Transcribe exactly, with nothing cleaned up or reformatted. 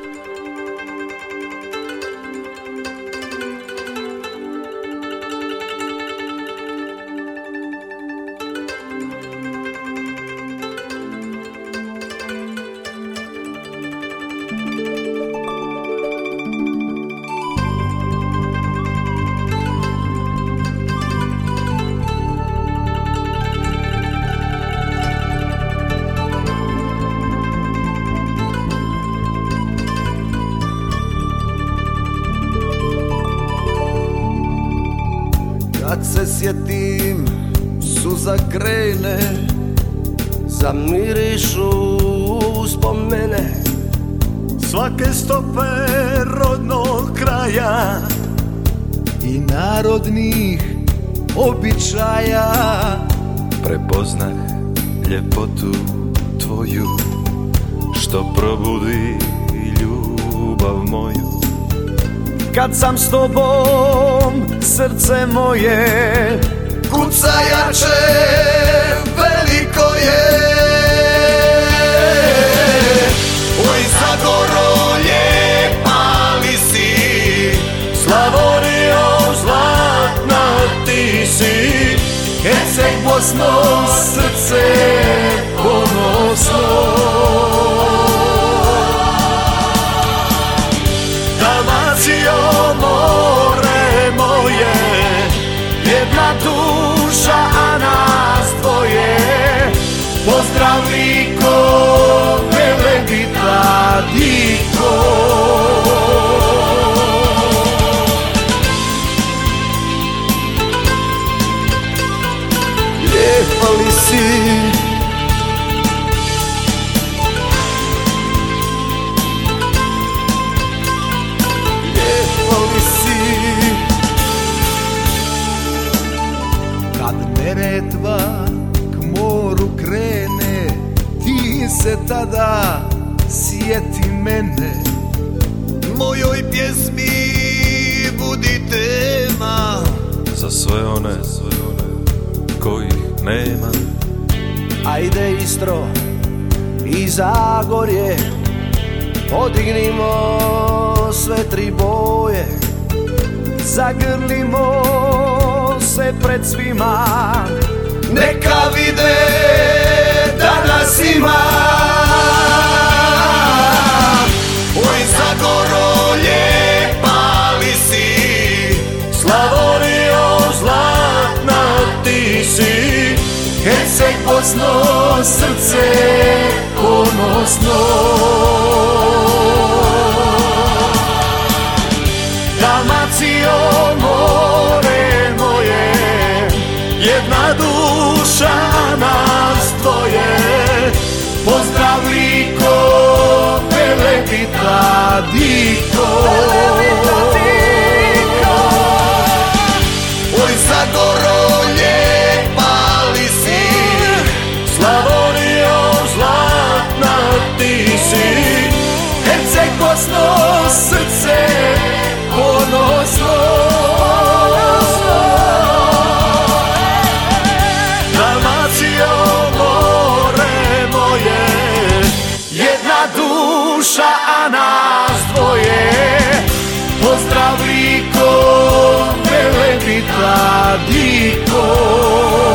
Kad se sjetim, suza krene, zamirišu uspomene svake stope rodnog kraja i narodnih običaja. Prepoznah ljepotu tvoju, što probudi ljubav moju. Kad sam s tobom, srce moje kuca jače, veliko je. Oj, Zagoro, lijepa li si, Slavonijo, zlatna ti si. Herceg Bosno, srce ponosno. Dalmacijo, more moje, jedna duša, a nas dvoje. Pozdrav Liko, Velebita, Diko. Lijepa li si, lijepa li si. Kad Neretva k moru krene, ti se tada sjeti mene. Mojoj pjesmi budi tema Za sve one, sve one kojih nema. Ajde Istro i Zagorje, podignimo sve tri boje. Zagrlimo se pred svima, neka vide da nas ima. Oj, Zagoro, lijepa li si, Slavonijo, zlatna ti si. Herceg Bosno, srce ponosno. Dalmacijo, more moje, jedna duša, nas dvoje. Pozdrav Liko, Velebita, Diko. Oj, Zagoro, lijepa li si, Slavonijo, zlatna ti si. Herceg Bosno, srce ponosno. Dalmacijo, more moje, Jedna duša, a nas dvoje. Pozdrav Liko, Velebita, Diko.